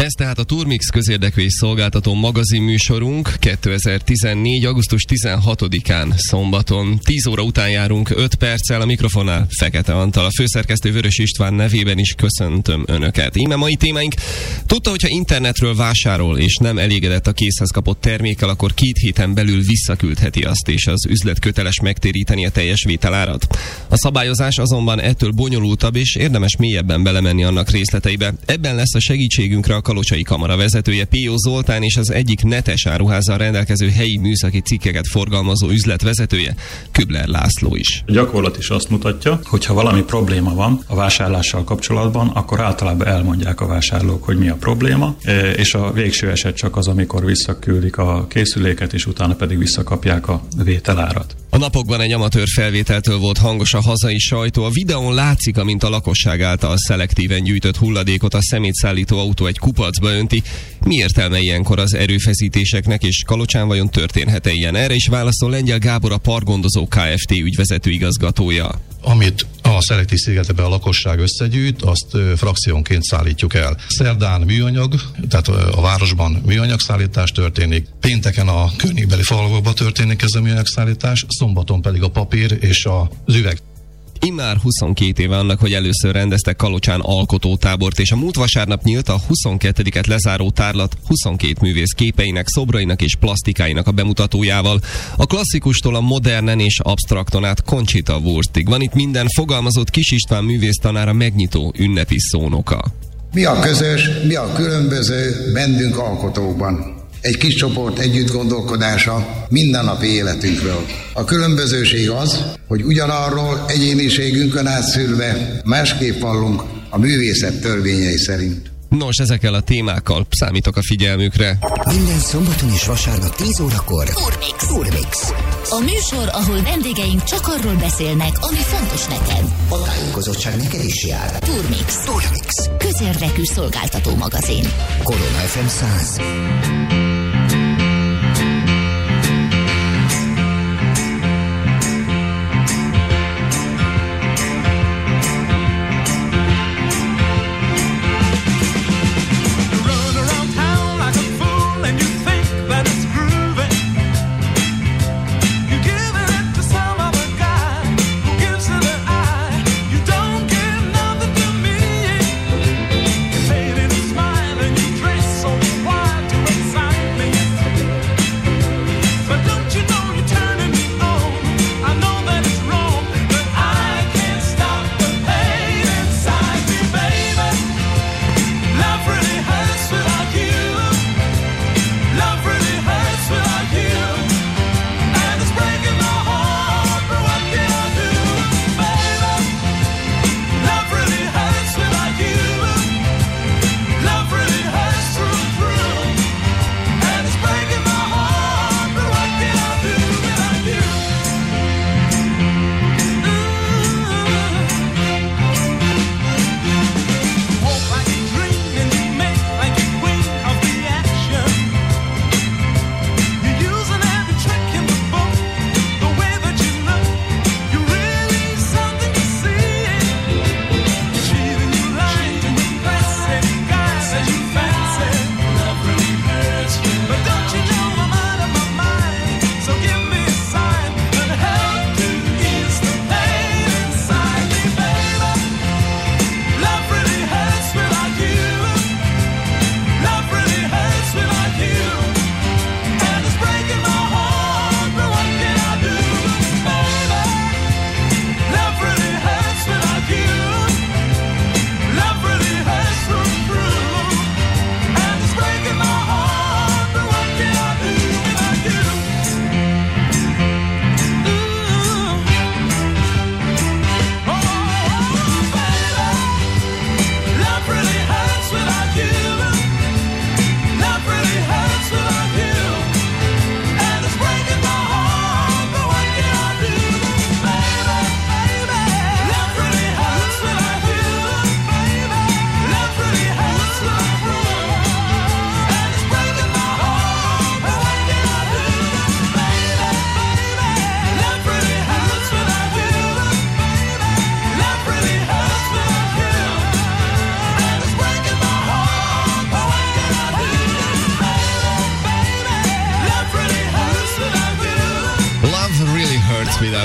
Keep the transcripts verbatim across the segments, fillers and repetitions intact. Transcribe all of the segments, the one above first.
Ez tehát a Turmix közérdekű és szolgáltató magazinműsorunk kétezer-tizennégy. augusztus tizenhatodikán szombaton. tíz óra után járunk öt perccel, a mikrofonnál Fekete Antal. A főszerkesztő Vörös István nevében is köszöntöm Önöket. Íme mai témáink: tudta, hogyha internetről vásárol és nem elégedett a készhez kapott termékkel, akkor két héten belül visszaküldheti azt, és az üzlet köteles megtéríteni a teljes vételárat. A szabályozás azonban ettől bonyolultabb, és érdemes mélyebben belemenni annak részleteibe. Ebben lesz a segítségünkre a Kalocsai Kamara vezetője, P. O. Zoltán, és az egyik netes áruházzal rendelkező helyi műszaki cikkeket forgalmazó üzletvezetője, Kübler László is. A gyakorlat is azt mutatja, hogy ha valami probléma van a vásárlással kapcsolatban, akkor általában elmondják a vásárlók, hogy mi a probléma, és a végső eset csak az, amikor visszaküldik a készüléket, és utána pedig visszakapják a vételárat. A napokban egy amatőr felvételtől volt hangos a hazai sajtó. A videón látszik, amint a lakosság által szelektíven gyűjtött hulladékot a szemétszállító autó egy kupacba önti. Mi értelme ilyenkor az erőfeszítéseknek, és Kalocsán vajon történhet-e ilyen? Erre is válaszol Lengyel Gábor, a Pargondozó Kft. Ügyvezető igazgatója. Amit a szelektív szigetebe a lakosság összegyűjt, azt ö, frakciónként szállítjuk el. Szerdán műanyag, tehát ö, a városban műanyagszállítás történik, pénteken a környékbeli falvakban történik ez a műanyagszállítás, szombaton pedig a papír és az üveg. Immár huszonkét éve annak, hogy először rendeztek Kalocsán alkotótábort, és a múlt vasárnap nyílt a huszonkettediket lezáró tárlat huszonkét művész képeinek, szobrainak és plastikáinak a bemutatójával. A klasszikustól a modernen és absztrakton át Conchita Wurstig. Van itt minden, fogalmazott Kis István művésztanára megnyitó ünnepi szónoka. Mi a közös, mi a különböző bennünk alkotókban? Egy kis csoport együtt gondolkodása mindennapi életünkről. A különbözőség az, hogy ugyanarról egyéniségünkön átszűrve másképp vallunk a művészet törvényei szerint. Nos, ezekkel a témákkal számítok a figyelmükre. Minden szombaton és vasárnap tíz órakor Turmix. Turmix. A műsor, ahol vendégeink csak arról beszélnek, ami fontos neked. A tájékozottság neked is jár. Turmix. Turmix. Közérdekű szolgáltató magazin. Korona ef em száz. Smiling, you dress so wild to excite.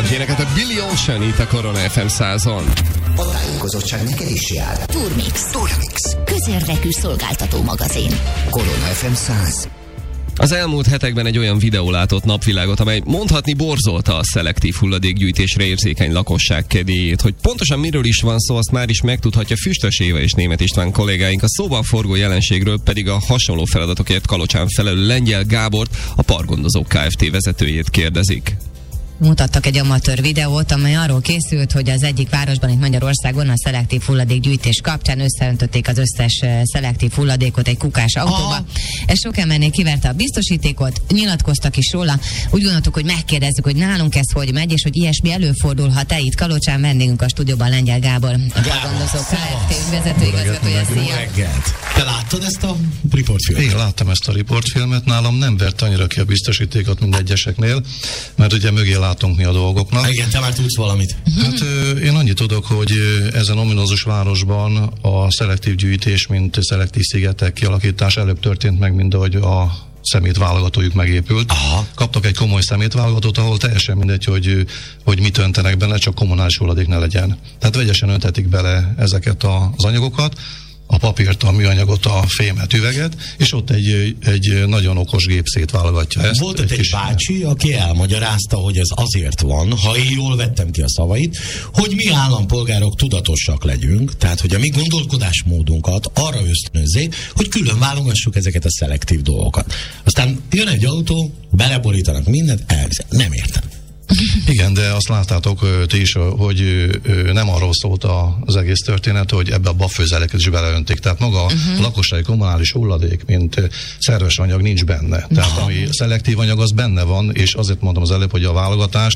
Leonard énekelt a Billy Ocean itt a Korona ef em százon. A tájékozottság neked is jár. Turmix. Turmix. Közérdekű szolgáltató magazin. Korona ef em száz. Az elmúlt hetekben egy olyan videó látott napvilágot, amely mondhatni borzolta a szelektív hulladékgyűjtésre érzékeny lakosság kedélyét. Hogy pontosan miről is van szó, azt már is megtudhatja Füstös Éva és Németh István kollégáink. A szóban forgó jelenségről pedig a hasonló feladatokért Kalocsán felelő Lengyel Gábort, a Parkgondozók Kft. Vezetőjét kérdezik. Mutattak egy amatőr videót, amely arról készült, hogy az egyik városban, itt Magyarországon, a szelektív hulladékgyűjtés kapcsán összeöntötték az összes szelektív hulladékot egy kukás autóba. Ah. Ez sok embernél kiverte a biztosítékot, nyilatkoztak is róla. Úgy gondoltuk, hogy megkérdezzük, hogy nálunk ez hogy megy, és hogy ilyesmi előfordulhat-e. Itt Kalocsán vendégünk a stúdióban Lengyel Gábor, a Parkgondozók Kft. Vezetőigazgatója. Szia! Te láttad ezt a riportfilmet? Én láttam ezt a riportfilmet, nálam nem vert annyira ki a biztosítékot, mint egyeseknél, mert ugye mögé látunk mi a dolgoknak. Igen, te már tudsz valamit. Hát én annyit tudok, hogy ezen ominózus városban a szelektív gyűjtés, mint szelektív szigetek kialakítás előbb történt meg, mint ahogy a szemétválogatójuk megépült. Aha. Kaptak egy komoly szemétválogatót, ahol teljesen mindegy, hogy, hogy mit öntenek bele, csak kommunális hulladék ne legyen. Tehát vegyesen öntetik bele ezeket az anyagokat, a papírt, a műanyagot, a fémet, üveget, és ott egy, egy nagyon okos gép szétválogatja ezt. Volt ott egy, egy bácsi, aki elmagyarázta, hogy ez azért van, ha én jól vettem ki a szavait, hogy mi állampolgárok tudatosak legyünk, tehát hogy a mi gondolkodásmódunkat arra ösztönözzék, hogy külön válogassuk ezeket a szelektív dolgokat. Aztán jön egy autó, beleborítanak mindent, elviszem. Nem értem. Igen, de azt láttátok ti is, hogy nem arról szólt az egész történet, hogy ebbe a bafőzeleket is beleöntik. Tehát maga uh-huh. a lakossági kommunális hulladék, mint szerves anyag nincs benne. Tehát uh-huh. ami szelektív anyag, az benne van, és azért mondtam az előbb, hogy a válogatást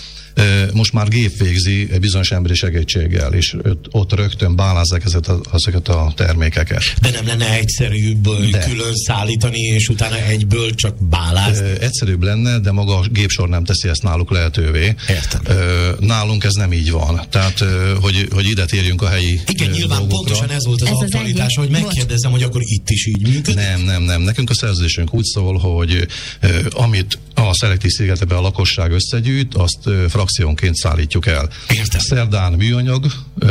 most már gép végzi egy bizonyos emberi segítséggel, és ott rögtön bálázzák ezeket a, ezeket a termékeket. De nem lenne egyszerűbb de. külön szállítani, és utána egyből csak bálázni? Egyszerűbb lenne, de maga a gépsor nem teszi ezt náluk lehetővé. Értem. Nálunk ez nem így van. Tehát, hogy, hogy ide térjünk a helyi Igen, nyilván dolgokra. Pontosan ez volt az ez aktualitás, az hogy megkérdezem, hogy akkor itt is így működik? Nem, nem, nem. Nekünk a szerződésünk úgy szól, hogy amit a szelektív szigetekben a lakosság összegyűjt, azt frakciónként szállítjuk el. Értem. Szerdán műanyag,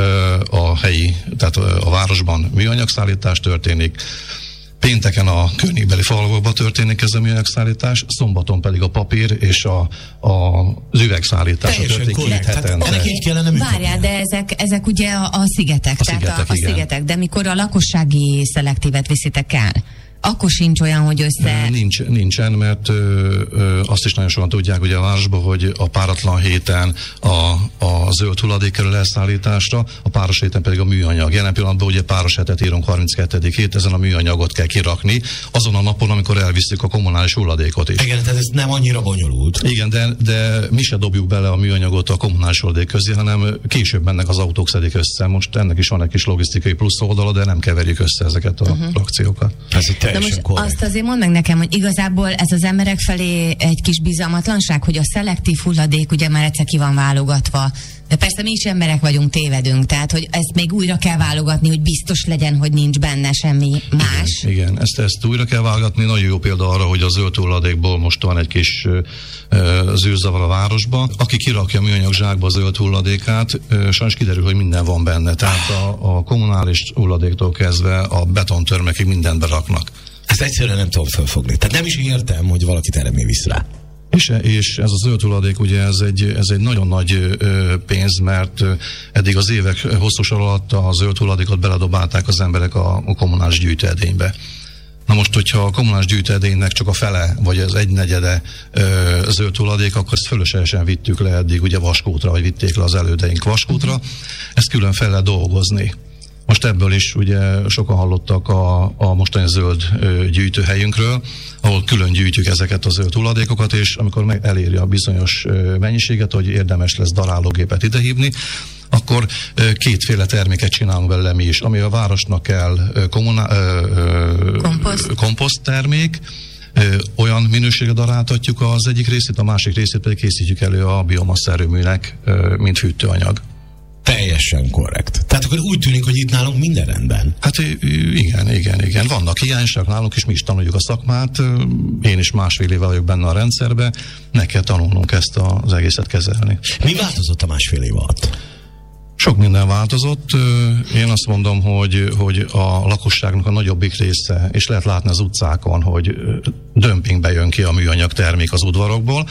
a helyi, tehát a városban műanyagszállítás történik, pénteken a környékbeli falvakban történik ez a műanyagszállítás, szombaton pedig a papír és a, a, az üvegszállítása történik két hetente. Ennek így kellene működni. Várjál, de ezek, ezek ugye a, a szigetek, a tehát szigetek, a, a szigetek, de mikor a lakossági szelektívet viszitek el, akkor sincs olyan, hogy össze... Nincs, nincsen, mert ö, ö, azt is nagyon sokan tudják ugye a városban, hogy a páratlan héten a, a zöld hulladék kerül elszállításra, a páros héten pedig a műanyag. Jelen pillanatban ugye páros hetet írunk harmincketedikét, ezen a műanyagot kell kirakni, azon a napon, amikor elviszük a kommunális hulladékot is. Igen, tehát ez nem annyira bonyolult. Igen, de, de mi se dobjuk bele a műanyagot a kommunális hulladék közé, hanem később mennek az autók, szedik össze. Most ennek is van egy kis logisztikai plusz oldala, de nem keverjük össze ezeket a uh-huh. frakciókat. Ez de most korrekt. Azt azért mondd meg nekem, hogy igazából ez az emberek felé egy kis bizalmatlanság, hogy a szelektív hulladék ugye már egyszer ki van válogatva. De persze mi is emberek vagyunk, tévedünk, tehát hogy ezt még újra kell válogatni, hogy biztos legyen, hogy nincs benne semmi más. Igen, igen. Ezt, ezt újra kell válogatni. Nagyon jó példa arra, hogy a zöld hulladékból most van egy kis zűrzavar a városban. Aki kirakja a műanyag zsákba a zöld hulladékát, sajnos kiderül, hogy minden van benne. Tehát a, a kommunális hulladéktól kezdve a betontörmekig mindent beraknak. Ezt egyszerűen nem tudom felfogni. Tehát nem is értem, hogy valakit erre mi visz rá. És, és ez a zöld hulladék, ugye ez egy, ez egy nagyon nagy ö, pénz, mert ö, eddig az évek hosszú sor alatt a zöld hulladékot beledobálták az emberek a, a kommunális gyűjtőedénybe. Na most, hogyha a kommunális gyűjtőedénynek csak a fele, vagy az egynegyede ö, zöld hulladék, akkor ezt fölöslegesen vittük le eddig ugye Vaskútra, vagy vitték le az elődeink Vaskútra. Ezt külön fel lehet dolgozni. Most ebből is ugye sokan hallottak a, a mostani zöld ö, gyűjtőhelyünkről, ahol külön gyűjtjük ezeket a zöld hulladékokat, és amikor meg eléri a bizonyos ö, mennyiséget, hogy érdemes lesz darálógépet idehívni, akkor ö, kétféle terméket csinálunk belőle mi is, ami a városnak kell ö, kommuná, ö, ö, komposzt. komposzt termék, ö, olyan minőségre daráltatjuk az egyik részét, a másik részét pedig készítjük elő a biomassz erőműnek, ö, mint fűtőanyag. Teljesen korrekt. Tehát akkor úgy tűnik, hogy itt nálunk minden rendben. Hát igen, igen, igen. Vannak hiányosságok nálunk, és mi is tanuljuk a szakmát. Én is másfél éve vagyok benne a rendszerbe. Meg kell tanulnunk ezt az egészet kezelni. Mi változott a másfél év alatt? Sok minden változott. Én azt mondom, hogy, hogy a lakosságnak a nagyobbik része, és lehet látni az utcákon, hogy dömpingbe jön ki a műanyag termék az udvarokból.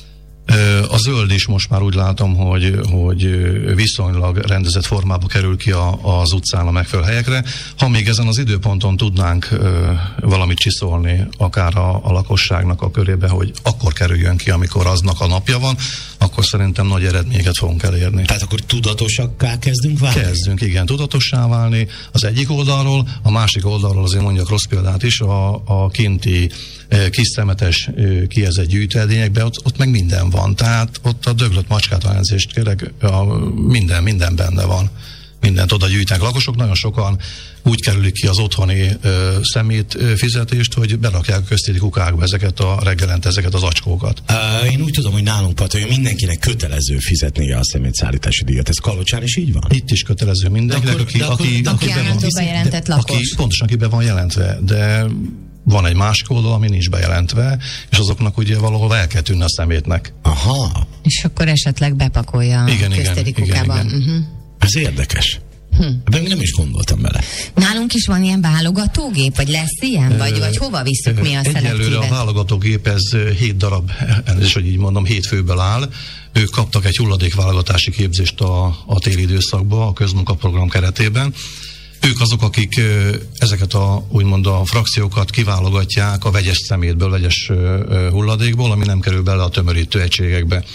A zöld is most már úgy látom, hogy, hogy viszonylag rendezett formába kerül ki a, az utcán a megfelelő helyekre. Ha még ezen az időponton tudnánk ö, valamit csiszolni, akár a, a lakosságnak a körébe, hogy akkor kerüljön ki, amikor aznak a napja van, akkor szerintem nagy eredményeket fogunk elérni. Tehát akkor tudatosakká kezdünk válni? Kezdünk, igen, tudatossá válni az egyik oldalról, a másik oldalról azért mondjak rossz példát is, a, a kinti eh, kis szemetes eh, kiezett gyűjtőedényekben, ott, ott meg minden van. Tehát ott a döglött macskát elnézést kérek, a, minden, minden benne van. Mindent oda gyűjtenek lakosok, nagyon sokan úgy kerülik ki az otthoni ö, szemét ö, fizetést, hogy berakják a köztéri kukákba ezeket a reggelente, ezeket az acskókat. Uh, én úgy tudom, hogy nálunk Patolja mindenkinek kötelező fizetnie a szemétszállítási díjat. Ez Kalocsán is így van? Itt is kötelező mindenkinek, aki, akkor, aki, de aki, aki állandó bejelentett lakos. Aki, pontosan, aki be van jelentve, de van egy másik oldal, ami nincs bejelentve, és azoknak ugye valahol el kell tűnni a szemétnek. Aha. És akkor esetleg bepakolja igen, a köztéri igen, kukába. igen, igen. Uh-huh. Ez érdekes. Hm. Ebben nem is gondoltam bele. Nálunk is van ilyen válogatógép, vagy lesz ilyen? Vagy, vagy hova visszük mi a szelektívet? Egyelőre a válogatógép ez hét darab, ez hogy így mondom, hét főből áll. Ők kaptak egy hulladékválogatási képzést a, a téli időszakban, a közmunkaprogram keretében. Ők azok, akik ezeket a, úgymond a frakciókat kiválogatják a vegyes szemétből, vegyes hulladékból, ami nem kerül bele a tömörítő egységekbe.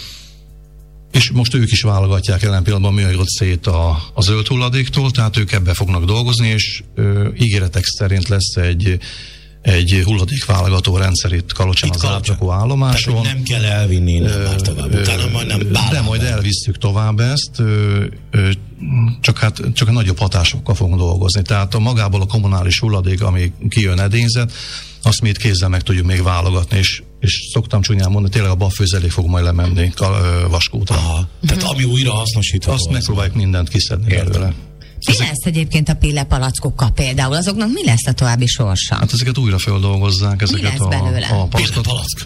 És most ők is válogatják jelen pillanatban műanyagot szét a, a zöld hulladéktól, tehát ők ebbe fognak dolgozni, és ö, ígéretek szerint lesz egy, egy hulladékválogató rendszer itt Kalocsán az átrakó állomáson. Tehát, nem kell elvinni nem már tovább, utána majd nem bármilyen. De majd elvisszük tovább ezt, ö, ö, csak hát csak a nagyobb hatásokkal fogunk dolgozni. Tehát a magából a kommunális hulladék, ami kijön edényzet, azt mi itt kézzel meg tudjuk még válogatni, és, és szoktam csúnyán mondani, tényleg a babfőzelék fog majd lemenni a vaskútra. Aha. Tehát ami újra hasznosítható. Azt megpróbáljuk mindent kiszedni belőle. Mi Ezek... lesz egyébként a pillepalackokkal például? Azoknak mi lesz a további sorsa? Hát ezeket újra feldolgozzák, ezeket mi lesz a, belőle? a palack.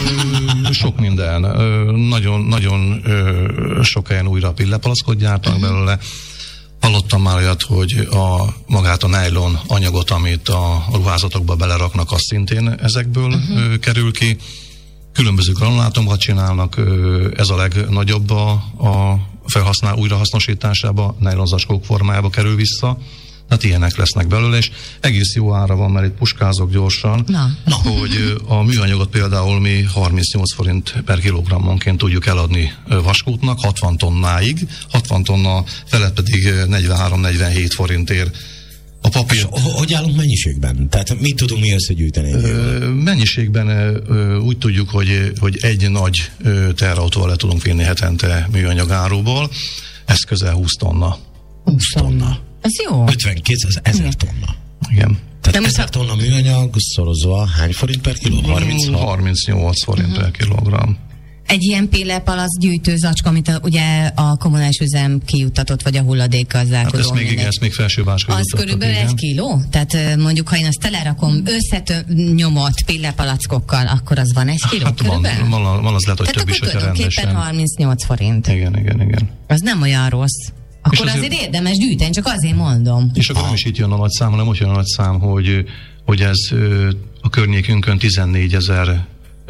Sok minden. Nagyon, nagyon sok helyen újra pillepalackot gyártanak uh-huh. belőle. Hallottam már olyat, hogy a, magát a nylon anyagot, amit a ruházatokba beleraknak, az szintén ezekből uh-huh. ö, kerül ki. Különböző granulátumokat csinálnak, ö, ez a legnagyobb a, a felhasznál újrahasznosításába, nylon zacskók formájába kerül vissza. Hát ilyenek lesznek belőle, és egész jó ára van, mert itt puskázok gyorsan, Na. Na. hogy a műanyagot például mi harmincnyolc forint per kilogrammonként tudjuk eladni vaskútnak, hatvan tonnáig, hatvan tonna felett pedig negyvenhárom-negyvenhét forintért. A papír... Hogy állunk mennyiségben? Tehát mit tudunk mi összegyűjteni? Ö, mennyiségben ö, úgy tudjuk, hogy, hogy egy nagy teherautóval le tudunk vinni hetente műanyagáróból, ez közel húsz tonna. húsz tonna. Ez jó. ötven-kétszáz ezer tonna. Igen. Tehát ezer tonna műanyag szorozva hány forint per kiló? harminchat? harmincnyolc forint uh-huh. per kilogramm. Egy ilyen pillepalac gyűjtő zacska, amit a, ugye a kommunális üzem kijuttatott, vagy a hulladékgazdálkodó. Hát ez még, igen, ezt még felsőbáskor az körülbelül egy kiló? Tehát mondjuk, ha én azt telerakom összenyomott pillepalackokkal, akkor az van egy kiló hát körülbelül? Van, van, van, az lehet, hogy tehát több is, hogyha rendesen. tulajdonképpen harmincnyolc forint. Igen, igen, igen. Az nem olyan rossz. Akkor azért, azért érdemes gyűjteni, csak azért mondom. És akkor ah. nem is itt jön a nagy szám, hanem ott jön a nagy szám, hogy, hogy ez a környékünkön tizennégyezer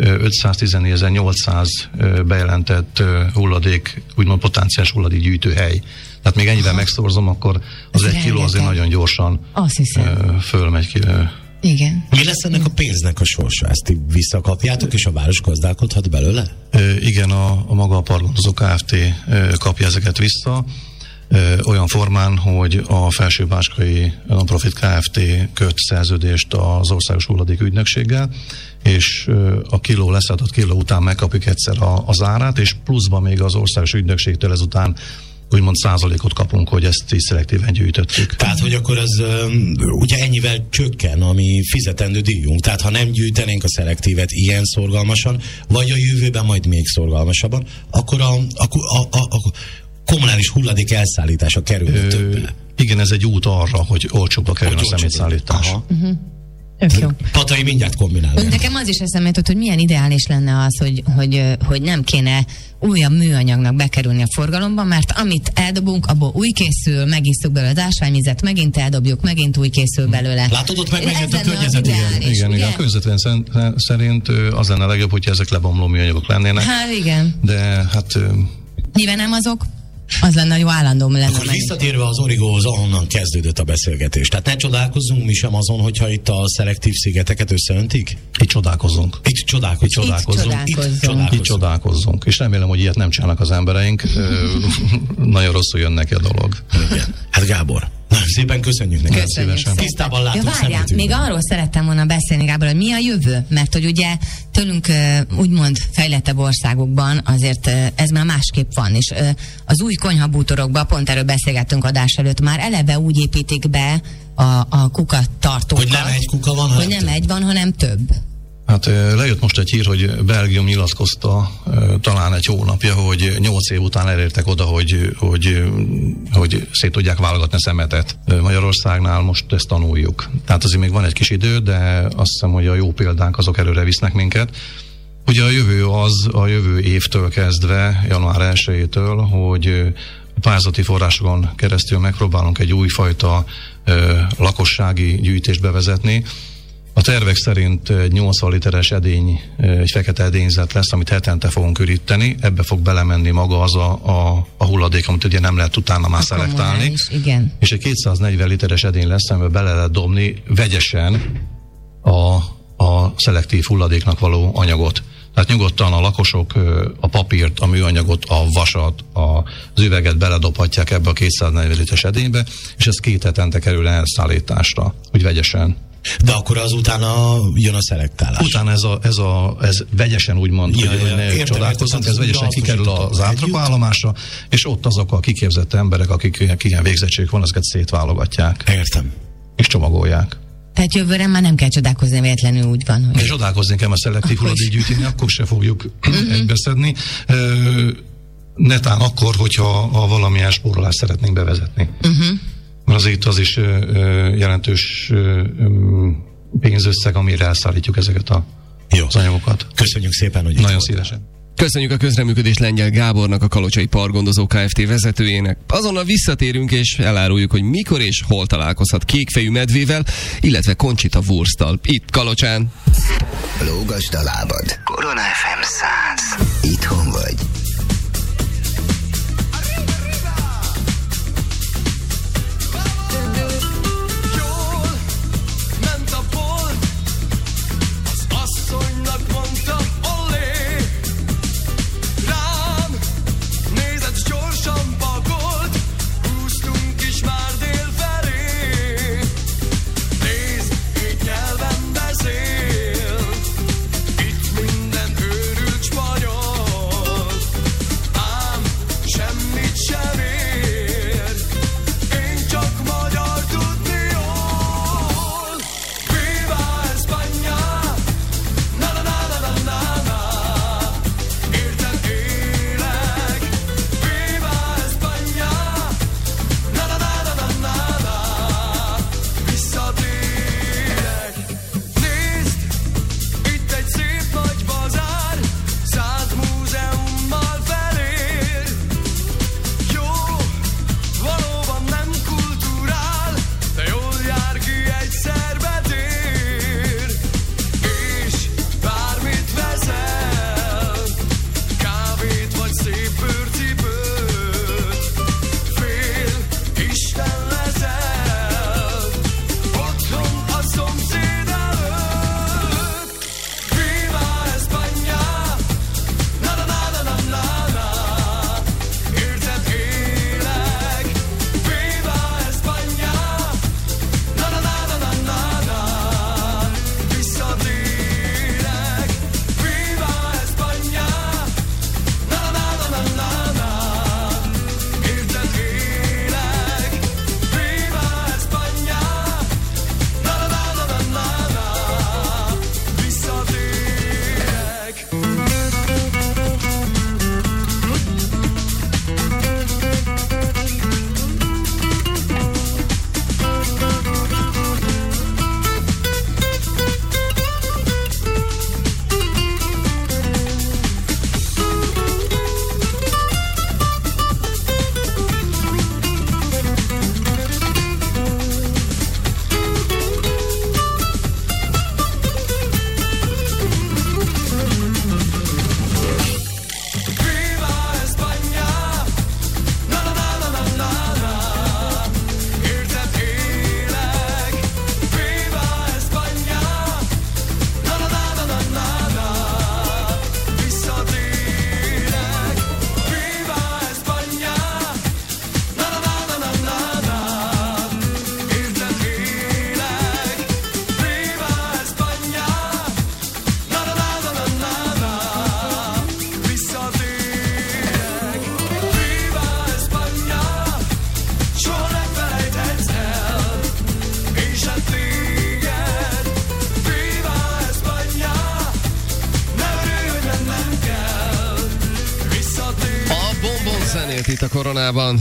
ötszáztizennégy-nyolcszáz bejelentett hulladék, úgymond potenciális hulladék gyűjtőhely. Tehát még ennyivel megszorzom, akkor az ez egy kiló azért nagyon gyorsan fölmegy ki. Igen. Mi lesz ennek a pénznek a sorsa? Ezt ti visszakapjátok, és a város gazdálkodhat belőle? Igen, a, a maga a Parkgondozó Kft. Kapja ezeket vissza. Olyan formán, hogy a Felsőbáskai Nonprofit Kft. Köt szerződést az Országos Hulladék Ügynökséggel, és a kiló leszállt kiló után megkapjuk egyszer a, az árát, és pluszban még az Országos Ügynökségtől ezután úgymond százalékot kapunk, hogy ezt is szelektíven gyűjtöttük. Tehát, hogy akkor az ugye ennyivel csökken a mi fizetendő díjunk. Tehát, ha nem gyűjtenénk a szelektívet ilyen szorgalmasan, vagy a jövőben majd még szorgalmasabban, akkor a, akkor a, a, a kommunális hulladék elszállítása kerül többre. Igen, ez egy út arra, hogy olcsóbbra kerül a szemétszállítás. Uh-huh. Tök jó. Patai mindjárt kombinálni. Nekem az is eszembe jutott, hogy milyen ideális lenne az, hogy, hogy, hogy nem kéne újabb műanyagnak bekerülni a forgalomba, mert amit eldobunk, abból új készül, megisszuk belőle az ásványvizet, megint eldobjuk, megint új készül belőle. Látod, ott meg megint a környezet. Igen, igen, igen. A környezetvédelem szerint az lenne a legjobb, hogyha ezek lebomló műanyagok lennének. Hát igen. De hát... Nyilván nem azok. Az lenne jó, állandóm lenne. Akkor visszatérve az Origóhoz, ahonnan kezdődött a beszélgetés. Tehát ne csodálkozzunk mi sem azon, hogyha itt a szelektív szigeteket összeöntik? Itt csodálkozunk. Itt csodálkozunk. Itt csodálkozunk. Itt csodálkozunk. Itt csodálkozunk. Itt csodálkozunk. És remélem, hogy ilyet nem csinálnak az embereink. Nagyon rosszul jön neki a dolog. Igen. Hát Gábor, nagyon szépen köszönjük neked. Köszönjük szépen. Tisztában látunk ja, várjál, még arról szerettem volna beszélni, Gábor, hogy mi a jövő. Mert hogy ugye tőlünk úgymond fejlettebb országokban azért ez már másképp van. És az új konyhabútorokban, pont erről beszélgettünk adás előtt, már eleve úgy építik be a, a kukatartókat. Hogy nem egy kuka van, hanem Hogy nem több. egy van, hanem több. Hát lejött most egy hír, hogy Belgium nyilatkozta talán egy hónapja, hogy nyolc év után elértek oda, hogy, hogy, hogy szét tudják válogatni a szemetet. Magyarországnál most ezt tanuljuk. Tehát azért még van egy kis idő, de azt hiszem, hogy a jó példánk azok előre visznek minket. Ugye a jövő az, a jövő évtől kezdve, január elsejétől, hogy pályázati forrásokon keresztül megpróbálunk egy újfajta ö, lakossági gyűjtést bevezetni. A tervek szerint egy nyolcvan literes edény, egy fekete edényzet lesz, amit hetente fogunk üríteni. Ebbe fog belemenni maga az a, a, a hulladék, amit ugye nem lehet utána már szelektálni. Igen. És egy kétszáznegyven literes edény lesz, amiben bele lehet dobni vegyesen a, a szelektív hulladéknak való anyagot. Tehát nyugodtan a lakosok a papírt, a műanyagot, a vasat, az üveget beledobhatják ebbe a kétszáznegyven literes edénybe, és ez két hetente kerül elszállításra, úgy vegyesen. De akkor az utána jön a szelektálás. Utána ez, a, ez, a, ez vegyesen úgymond, ja, hogy ja, ne csodálkozzunk, ez vegyesen kikerül az átrakóállomásra, és ott azok a kiképzett emberek, akik ilyen végzettségük van, ezeket szétválogatják. Értem. És csomagolják. Tehát jövőre már nem kell csodálkozni, véletlenül úgy van. Hogy... És csodálkozni kell a szelektív hulladékgyűjteni, akkor se fogjuk egybeszedni. Netán akkor, hogyha a valamilyen spórolást szeretnénk bevezetni. Uh-huh. Mert azért az is jelentős pénzösszeg, amire elszállítjuk ezeket a, Jó. az anyagokat. Köszönjük szépen, hogy nagyon szívesen. Köszönjük a közreműködést Lengyel Gábornak, a Kalocsai Parkgondozó Kft. Vezetőjének. Azonnal visszatérünk és eláruljuk, hogy mikor és hol találkozhat kékfejű medvével, illetve Conchita Wursttal. Itt Kalocsán. Lógasd a lábad. Korona ef em száz. Itthon vagy. vezet itt a koronában.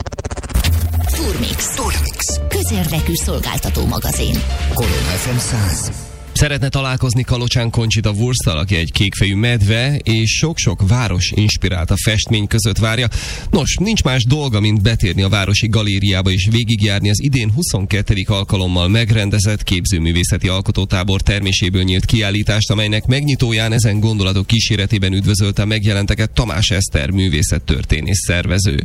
Turmix. Turmix. Közérdekű szolgáltató magazin. Korona ef em száz. Szeretne találkozni Kalocsán Conchita Wursttal, aki egy kékfejű medve, és sok-sok város inspirálta festmény között várja. Nos, nincs más dolga, mint betérni a Városi Galériába és végigjárni az idén huszonkettedik alkalommal megrendezett képzőművészeti alkotótábor terméséből nyílt kiállítást, amelynek megnyitóján ezen gondolatok kíséretében üdvözölte megjelenteket Tamás Eszter művészettörténész szervező.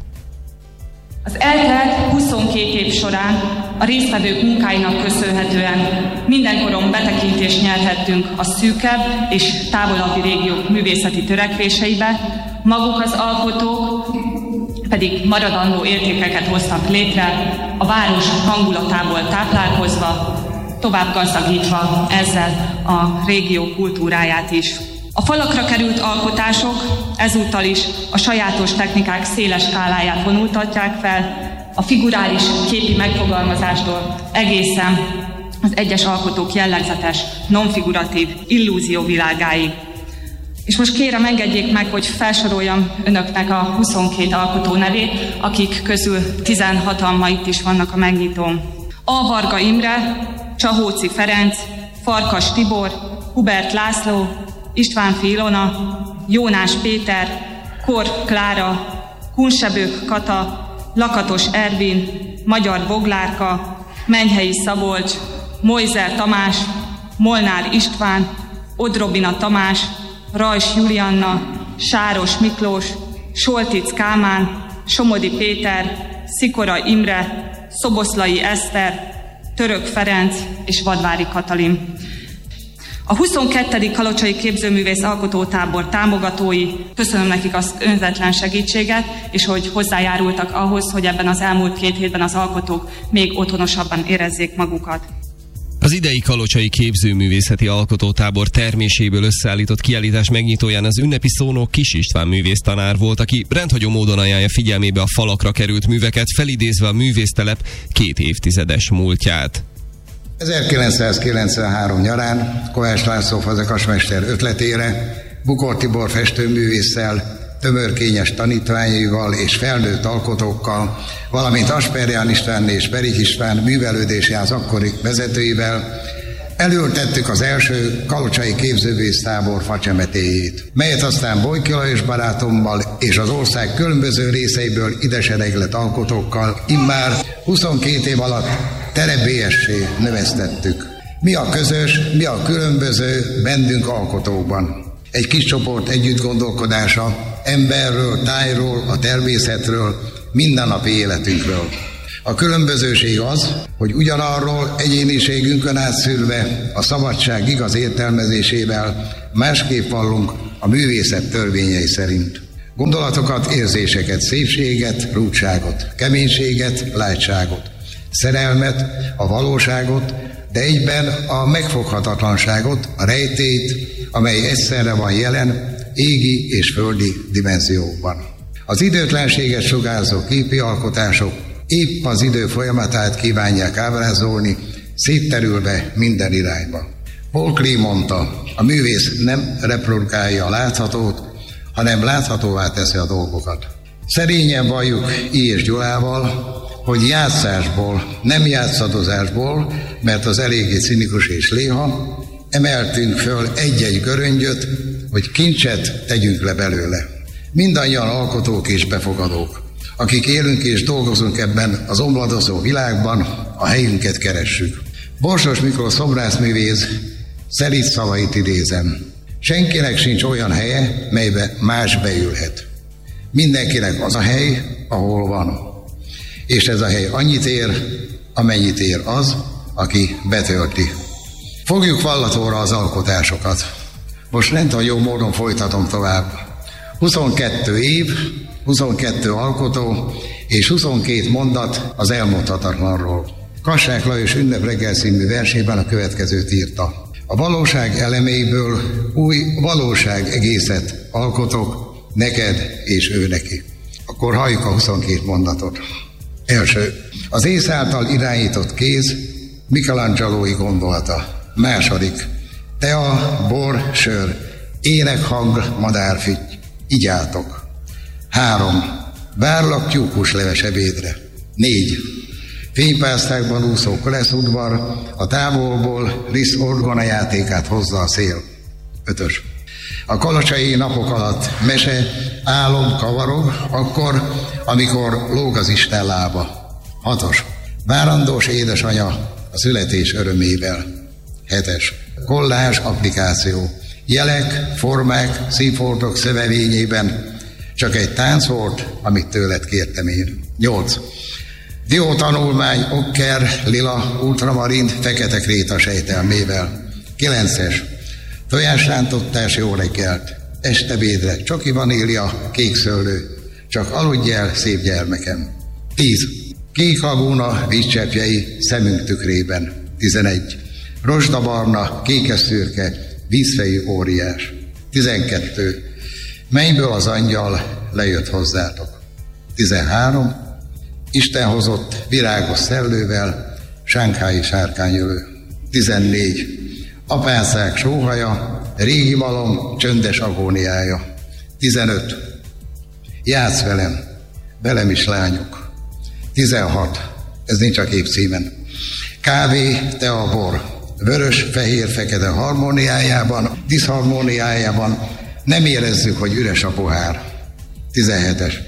Az eltelt huszonkét év során a résztvevők munkáinak köszönhetően mindenkoron betekintést nyerhettünk a szűkebb és távolabbi régiók művészeti törekvéseibe, maguk az alkotók pedig maradandó értékeket hoztak létre, a város hangulatából táplálkozva, tovább gazdagítva ezzel a régió kultúráját is. A falakra került alkotások ezúttal is a sajátos technikák széles skáláját vonultatják fel, a figurális képi megfogalmazástól egészen az egyes alkotók jellegzetes, nonfiguratív illúzió világáig. És most kérem, engedjék meg, hogy felsoroljam önöknek a huszonkét alkotó nevét, akik közül tizenhatan ma itt is vannak a megnyitón. A. Varga Imre, Csahóci Ferenc, Farkas Tibor, Hubert László, Istvánfi Ilona, Jónás Péter, Kor Klára, Kunsebők Kata, Lakatos Ervin, Magyar Boglárka, Menyhelyi Szabolcs, Mojzer Tamás, Molnár István, Odrobina Tamás, Rajs Julianna, Sáros Miklós, Soltic Kálmán, Somodi Péter, Szikora Imre, Szoboszlai Eszter, Török Ferenc és Vadvári Katalin. A huszonkettedik Kalocsai Képzőművész Alkotótábor támogatói, köszönöm nekik az önzetlen segítséget, és hogy hozzájárultak ahhoz, hogy ebben az elmúlt két hétben az alkotók még otthonosabban érezzék magukat. Az idei Kalocsai Képzőművészeti Alkotótábor terméséből összeállított kiállítás megnyitóján az ünnepi szónok Kis István művésztanár volt, aki rendhagyó módon ajánlja figyelmébe a falakra került műveket, felidézve a művésztelep két évtizedes múltját. ezerkilencszázkilencvenhárom nyarán Kovács László fazekasmester ötletére Bukor Tibor festőművésszel, tömörkényes tanítványaival és felnőtt alkotókkal, valamint Asperján István és Perich István művelődési ház akkori vezetőivel elültettük az első Kalocsai Képzőművésztábor facsemetéjét, melyet aztán Bojki Lajos barátommal és az ország különböző részeiből idesereglett alkotókkal immár huszonkét év alatt terebélyessé növesztettük. Mi a közös, mi a különböző bennünk alkotókban? Egy kis csoport együtt gondolkodása emberről, tájról, a természetről, mindennapi életünkről. A különbözőség az, hogy ugyanarról egyéniségünkön átszűrve a szabadság igaz értelmezésével másképp vallunk a művészet törvényei szerint. Gondolatokat, érzéseket, szépséget, rúdságot, keménységet, látságot, szerelmet, a valóságot, de egyben a megfoghatatlanságot, a rejtélyt, amely egyszerre van jelen égi és földi dimenziókban. Az időtlenséget sugárzó képi alkotások épp az idő folyamatát kívánják ábrázolni, szétterülve minden irányba. Paul Klee mondta, a művész nem reprodukálja a láthatót, hanem láthatóvá teszi a dolgokat. Szerényen valljuk I. és Gyulával, hogy játszásból, nem játszadozásból, mert az eléggé cinikus és léha, emeltünk föl egy-egy göröngyöt, hogy kincset tegyünk le belőle. Mindannyian alkotók és befogadók, akik élünk és dolgozunk ebben az omladozó világban, a helyünket keressük. Borsos Miklós szobrászművész szelíd szavait idézem. Senkinek sincs olyan helye, melybe más beülhet. Mindenkinek az a hely, ahol van. És ez a hely annyit ér, amennyit ér az, aki betölti. Fogjuk vallatóra az alkotásokat. Most rendhagyó módon folytatom tovább. huszonkettő év, huszonkettő alkotó és huszonkét mondat az elmondhatatlanról. Kassák Lajos Ünnepreggel című versében a következőt írta. A valóság elemeiből új valóság egészet alkotok neked és ő neki. Akkor halljuk a huszonkét mondatot. Első. Az ész által irányított kéz Michelangelo-i gondolata. Második. Tea, bor, sör, énekhang, madárfügy. Így álltok. Három. Várlak tyúkusleves ebédre. négy. Fénypásztákban úszó koleszudvar, a távolból Risz orgona játékát hozza a szél. ötös. A kalocsai napok alatt mese, álom kavarog, akkor, amikor lóg az Isten lába. hatos. Várandós édesanya a születés örömével. hetes. Kollázs applikáció. Jelek, formák, színfoltok szövevényében csak egy tánc volt, amit tőled kértem én. nyolc. Diótanulmány, okker, lila, ultramarin, fekete kréta sejtelmével. kilences. Tojásrántottás jó reggelt. Estebédre csoki vanília, kék szőlő. Csak aludj el, szép gyermekem. tíz. Kék lagúna vízcseppjei szemünk tükrében. tizenegy. Rozsdabarna, kékes szürke, vízfejű óriás. tizenkettő. Mennyből az angyal lejött hozzátok. tizenhárom. Isten hozott virágos szellővel, sánghái sárkányölő. tizennégy. Apácák sóhaja, régi malom csöndes agóniája. tizenöt. Játsz velem, velem is lányok. tizenhat. Ez nincs a képcímen. Kávé, te a bor, vörös, fehér, fekete harmóniájában, diszharmóniájában nem érezzük, hogy üres a pohár. tizenhetes.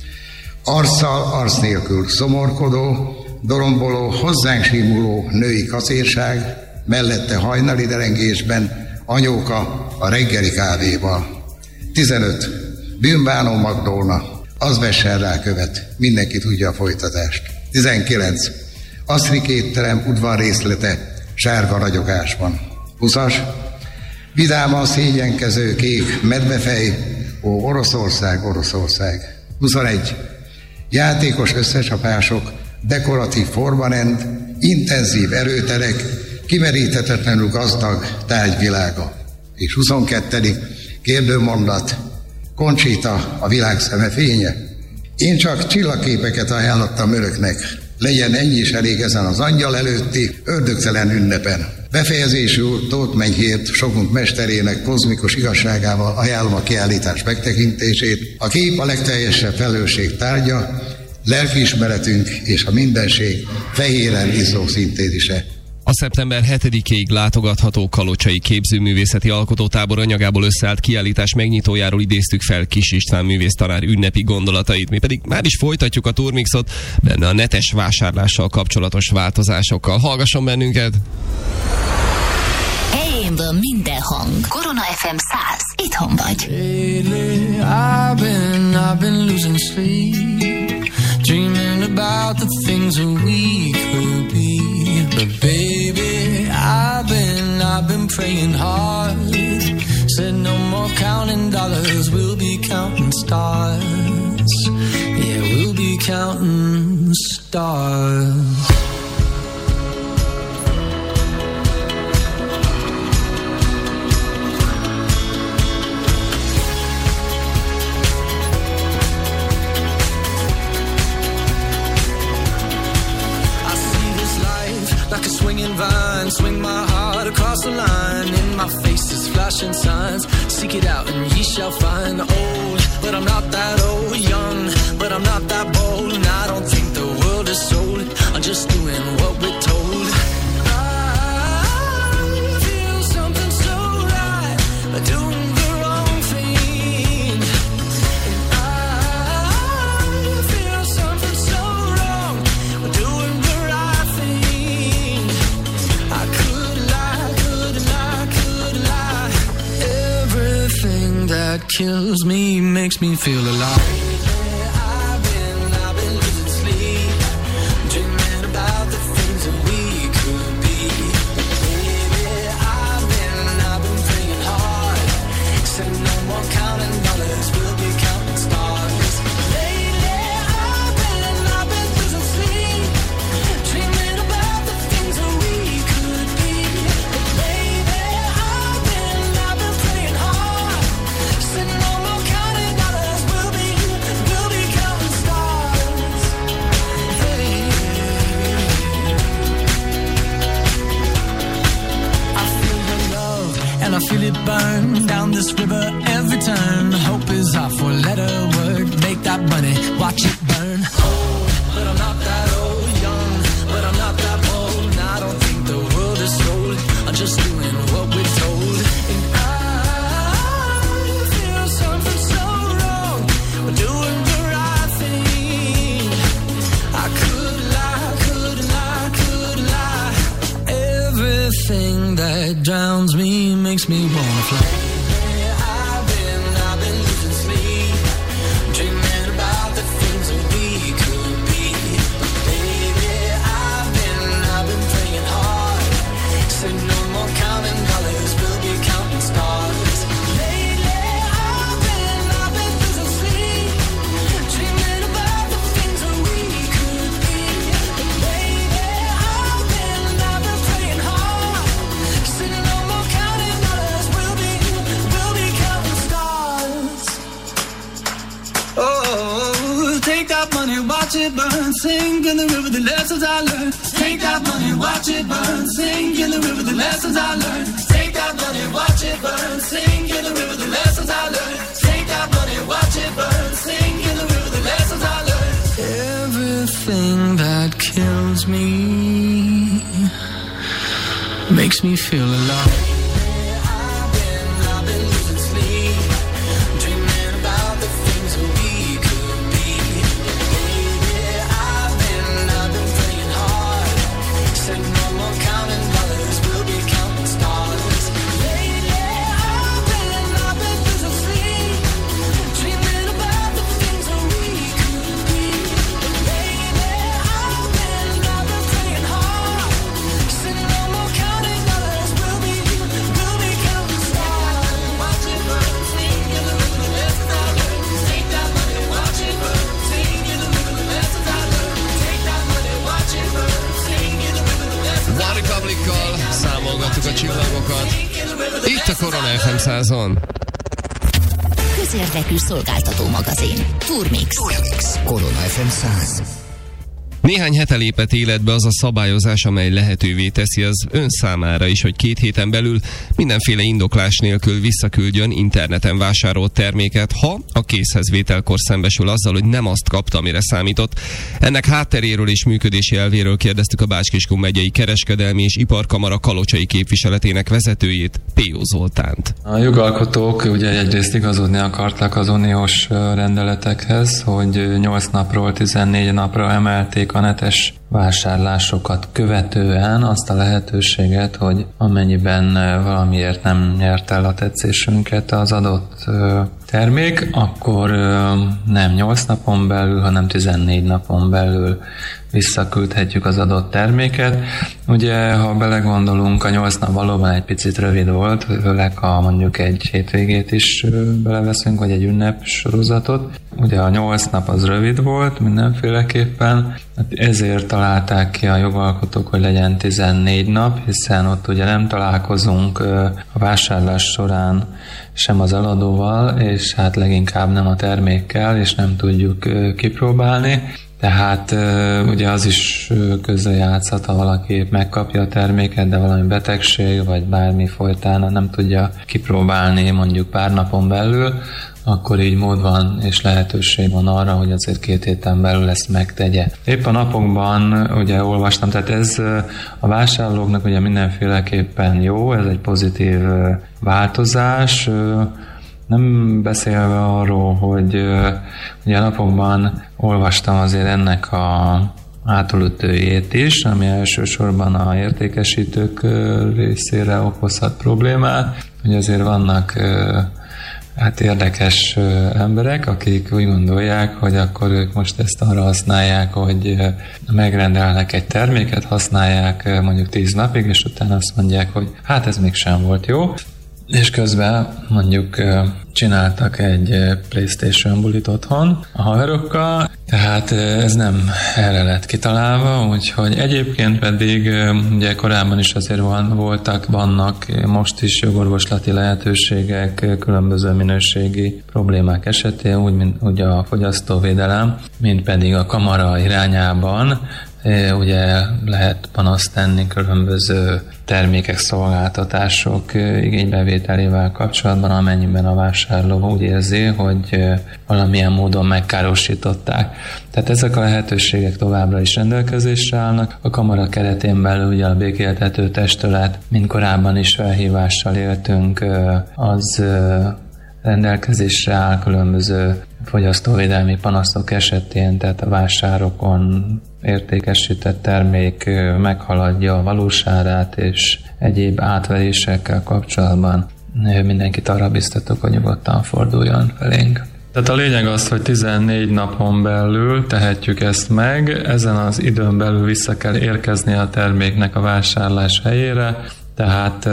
Arccal, arc nélkül szomorkodó, doromboló, hozzánk simuló női kacérság, mellette hajnali derengésben anyóka a reggeli kávéval. tizenöt. Bűnbánó Magdolna, az vessen rá követ, mindenki tudja a folytatást. tizenkilenc. Asztrik étterem udvar részlete sárga ragyogásban. huszas. Vidáman szégyenkező kék medvefej, ó Oroszország, Oroszország. huszonegy. Játékos összecsapások, dekoratív formarend, intenzív erőterek, kimeríthetetlenül gazdag tárgyvilága. És huszonkettő. kérdőmondat, Conchita, a világ szeme fénye. Én csak csillagképeket ajánlottam önöknek, legyen ennyi is elég ezen az angyal előtti ördögtelen ünnepen. Befejezésül Tóth Menyhért, sokunk mesterének kozmikus igazságával ajánlom a kiállítás megtekintését. A kép a legteljesebb felelősség tárgya, lelkiismeretünk és a mindenség fehéren izzó szintézise. A szeptember hetedikéig látogatható Kalocsai Képzőművészeti Alkotótábor anyagából összeállt kiállítás megnyitójáról idéztük fel Kis István művésztanár ünnepi gondolatait. Mi pedig már is folytatjuk a Turmixot, benne a netes vásárlással kapcsolatos változásokkal. Hallgasson bennünket! Helyénből minden hang. Korona ef em száz. Itthon vagy. Lately, I've been, I've been losing sleep, dreaming about the things that we could be. But baby, I've been, I've been praying hard. Said no more counting dollars, we'll be counting stars. Yeah, we'll be counting stars. Like a swinging vine, swing my heart across the line. In my face is flashing signs. Seek it out and ye shall find. Old, but I'm not that old. Young, but I'm not that bold. And I don't think the world is sold. I'm just doing what we're told. I feel something so right, doing the wrong thing. And I feel something so wrong, doing the right thing. I could lie, could lie, could lie. Everything that kills me makes me feel alive. I've been, I've been losing sleep, dreaming about the things that we could be. Baby, I've been, I've been praying hard. Said no more counting dollars, we'll be counting stars. Lately, I've been, I've been losing sleep, dreaming about the things that we could be. Baby, I've been, I've been praying hard. Said no more counting dollars, we'll be, we'll and I feel it burn down this river every turn. Hope is our four-letter word. Make that money, watch it burn. Old, but I'm not that old. Young, but I'm not that bold. And I don't think the world is sold. I'm just doing what we're told. And I feel something so wrong. We're doing the right thing. I could lie, could lie, could lie. Everything that drowns me makes me wanna fly. I've been, I've been losing sleep, dreaming about the things that we could be. But baby, I've been, I've been praying hard. Say no more counting dollars, we'll be counting stars. Lately, I've been, I've been losing sleep, dreaming about the things that we could be. But baby, I've been, I've been praying hard. Say no more counting dollars, we'll be, we'll be counting stars. Oh, take that money, watch it burn, sink in the river, the lessons I learned. Take that money, watch it burn, sink in the river, the lessons I learned. Take that money, watch it burn, sink in the river, the lessons I learned. Take that money, watch it burn, sink in the river, the lessons I learned. Everything that kills me makes me feel alive. I've been, I've been losing sleep, dreaming about the things that we could be. Baby, I've been, I've been praying hard. Said no more counting dollars, we'll be counting stars. Lately, I've been, I've been losing sleep, dreaming about the things that we could be. Baby, I've been, I've been praying hard. Said no more counting dollars, we'll be, we'll be counting stars. Watch it burn, sing in the river, the lessons I learned. Take that money, watch it burn, sing in the river, the lessons I learned. Take that money, watch it burn, sing in the river, the lessons I One Republic-kal számolgattuk a csillagokat. Itt a Korona ef em százon. Közérdekű szolgáltató magazin. Turmix. Turmix. Korona ef em száz. Néhány hete lépett életbe az a szabályozás, amely lehetővé teszi az ön számára is, hogy két héten belül mindenféle indoklás nélkül visszaküldjön interneten vásárolt terméket, ha a készhezvételkor szembesül azzal, hogy nem azt kapta, amire számított. Ennek hátteréről és működési elvéről kérdeztük a Bács-Kiskun megyei kereskedelmi és iparkamara kalocsai képviseletének vezetőjét, Péó Zoltánt. A jogalkotók ugye egyrészt igazodni akartak az uniós rendeletekhez, hogy nyolc napról tizennégy napra emelték a netes vásárlásokat követően azt a lehetőséget, hogy amennyiben valamiért nem nyert el a tetszésünket az adott termék, akkor nem nyolc napon belül, hanem tizennégy napon belül visszaküldhetjük az adott terméket. Ugye, ha belegondolunk, a nyolc nap valóban egy picit rövid volt, főleg ha mondjuk egy hétvégét is beleveszünk, vagy egy ünnep sorozatot. Ugye a nyolc nap az rövid volt mindenféleképpen, ezért találták ki a jogalkotók, hogy legyen tizennégy nap, hiszen ott ugye nem találkozunk a vásárlás során sem az eladóval, és hát leginkább nem a termékkel, és nem tudjuk kipróbálni. Tehát ugye az is közrejátszhat, ha valaki megkapja a terméket, de valami betegség, vagy bármi folytán nem tudja kipróbálni mondjuk pár napon belül, akkor így mód van és lehetőség van arra, hogy azért két héten belül ezt megtegye. Épp a napokban ugye olvastam, tehát ez a vásárlóknak ugye mindenféleképpen jó, ez egy pozitív változás, nem beszélve arról, hogy ugye a napokban olvastam azért ennek a hátulütőjét is, ami elsősorban a értékesítők részére okozhat problémát, hogy azért vannak hát érdekes emberek, akik úgy gondolják, hogy akkor ők most ezt arra használják, hogy megrendelnek egy terméket, használják mondjuk tíz napig, és utána azt mondják, hogy hát ez mégsem volt jó, és közben mondjuk csináltak egy PlayStation bulit otthon a haverokkal, tehát ez nem erre lett kitalálva, úgyhogy egyébként pedig ugye korábban is azért van, voltak, vannak most is jogorvoslati lehetőségek különböző minőségi problémák esetén, úgy, mint ugye a fogyasztóvédelem, mint pedig a kamara irányában ugye lehet panaszt tenni különböző termékek, szolgáltatások igénybevételével kapcsolatban, amennyiben a vásárló úgy érzi, hogy valamilyen módon megkárosították. Tehát ezek a lehetőségek továbbra is rendelkezésre állnak. A kamara keretén belül ugye a békéltető testület, mint korábban is felhívással éltünk, az rendelkezésre áll különböző fogyasztóvédelmi panaszok esetén, tehát a vásárokon értékesített termék meghaladja a valósárát, és egyéb átverésekkel kapcsolatban mindenkit arra biztatok, hogy nyugodtan forduljon felénk. Tehát a lényeg az, hogy tizennégy napon belül tehetjük ezt meg, ezen az időn belül vissza kell érkezni a terméknek a vásárlás helyére, tehát